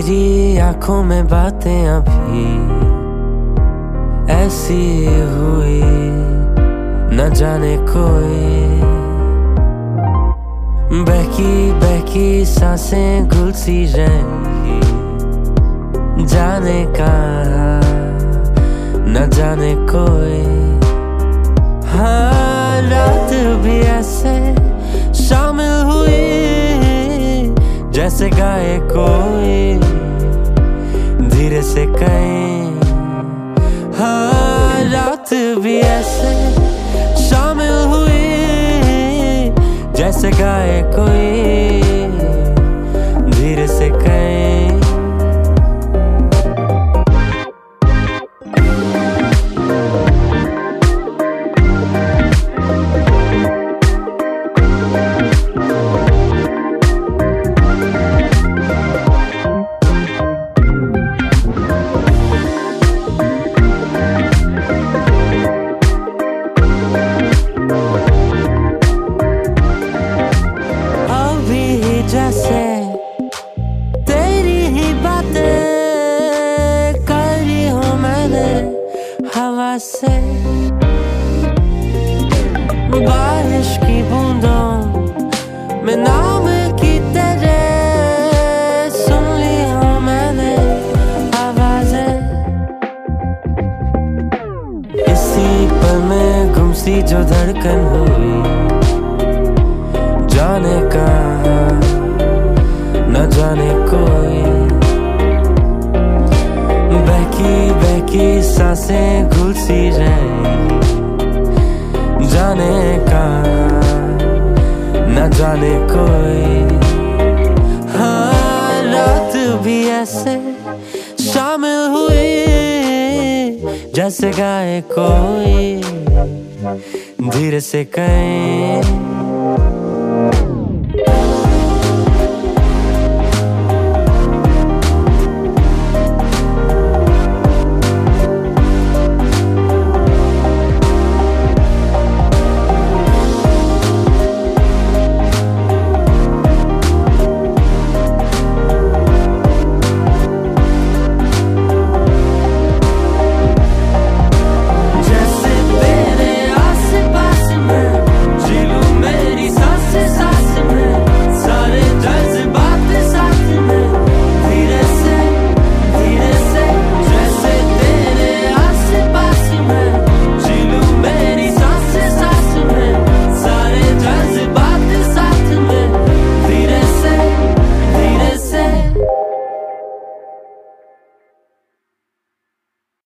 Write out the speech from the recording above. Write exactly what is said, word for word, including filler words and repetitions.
तेरी आंखों में बातें अभी ऐसी हुई, न जाने कोई बहकी बहकी सांसें गुल सी रही, जाने कहाँ न जाने कोई। हाँ रात भी ऐसे शामिल हुई जैसे गाए कोई धीरे से कहीं। हाँ रात भी ऐसे शामिल हुई जैसे गाए कोई धीरे से कहीं। जैसे तेरी ही बातें करी हूँ मैंने हवा से, बारिश की बूंदों में नाम की तेरे सुन ली हूँ मैंने आवाजें। इसी पल में गुमसी जो धड़कन हुई, जाने कहाँ न जाने कोई बहकी बहकी सांसें घुल सी रही, जाने कहाँ न जाने कोई। हाँ रात भी ऐसे शामिल हुई जैसे गाए कोई धीरे से कहीं।